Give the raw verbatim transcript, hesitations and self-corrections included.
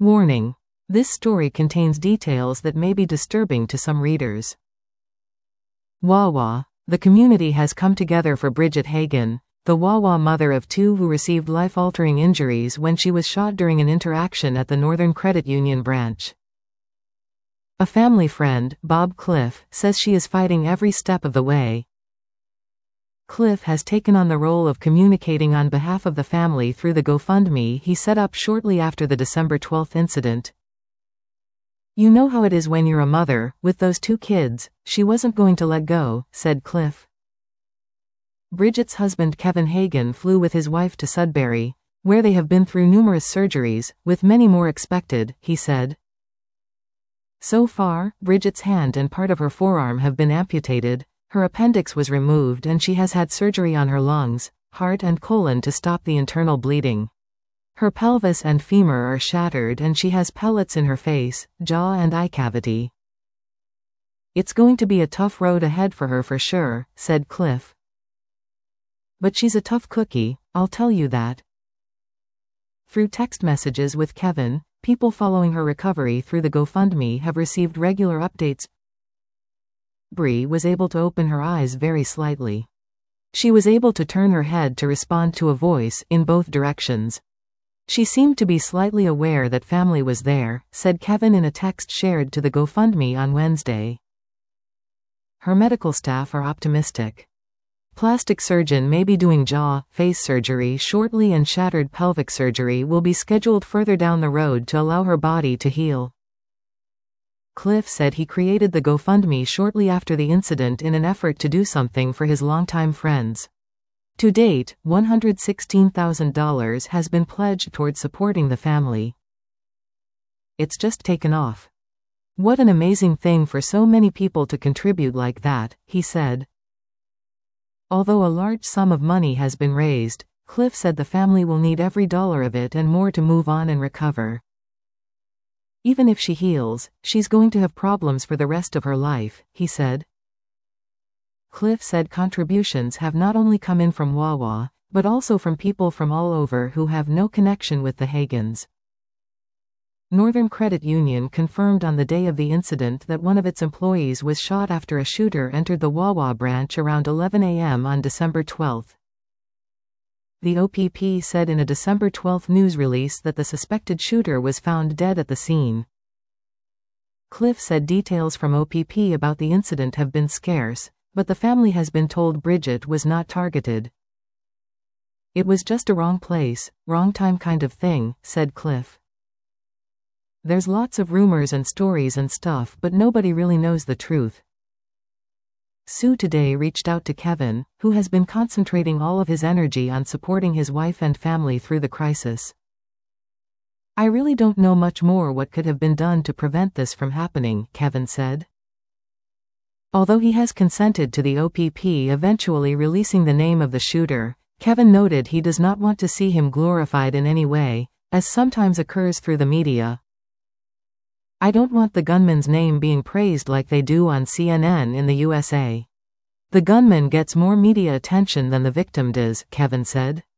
Warning: this story contains details that may be disturbing to some readers. Wawa. The community has come together for Bridget Hagan, the Wawa mother of two who received life-altering injuries when she was shot during an interaction at the Northern Credit Union branch. A family friend, Bob Cliff, says she is fighting every step of the way. Cliff has taken on the role of communicating on behalf of the family through the GoFundMe he set up shortly after the December twelfth incident. "You know how it is when you're a mother, with those two kids, she wasn't going to let go," said Cliff. Bridget's husband Kevin Hagan flew with his wife to Sudbury, where they have been through numerous surgeries, with many more expected, he said. So far, Bridget's hand and part of her forearm have been amputated, her appendix was removed and she has had surgery on her lungs, heart and colon to stop the internal bleeding. Her pelvis and femur are shattered and she has pellets in her face, jaw and eye cavity. "It's going to be a tough road ahead for her for sure," said Cliff. "But she's a tough cookie, I'll tell you that." Through text messages with Kevin, people following her recovery through the GoFundMe have received regular updates. Bree was able to open her eyes very slightly. She was able to turn her head to respond to a voice in both directions. She seemed to be slightly aware that family was there, said Kevin in a text shared to the GoFundMe on Wednesday. Her medical staff are optimistic. Plastic surgeon may be doing jaw, face surgery shortly and shattered pelvic surgery will be scheduled further down the road to allow her body to heal. Cliff said he created the GoFundMe shortly after the incident in an effort to do something for his longtime friends. To date, one hundred sixteen thousand dollars has been pledged toward supporting the family. "It's just taken off. What an amazing thing for so many people to contribute like that," he said. Although a large sum of money has been raised, Cliff said the family will need every dollar of it and more to move on and recover. "Even if she heals, she's going to have problems for the rest of her life," he said. Cliff said contributions have not only come in from Wawa, but also from people from all over who have no connection with the Hagans. Northern Credit Union confirmed on the day of the incident that one of its employees was shot after a shooter entered the Wawa branch around eleven a m on December twelfth. The O P P said in a December twelfth news release that the suspected shooter was found dead at the scene. Cliff said details from O P P about the incident have been scarce, but the family has been told Bridget was not targeted. "It was just a wrong place, wrong time kind of thing," said Cliff. "There's lots of rumors and stories and stuff, but nobody really knows the truth." Sue today reached out to Kevin, who has been concentrating all of his energy on supporting his wife and family through the crisis. "I really don't know much more what could have been done to prevent this from happening," Kevin said. Although he has consented to the O P P eventually releasing the name of the shooter, Kevin noted he does not want to see him glorified in any way, as sometimes occurs through the media. "I don't want the gunman's name being praised like they do on C N N in the U S A. The gunman gets more media attention than the victim does," Kevin said.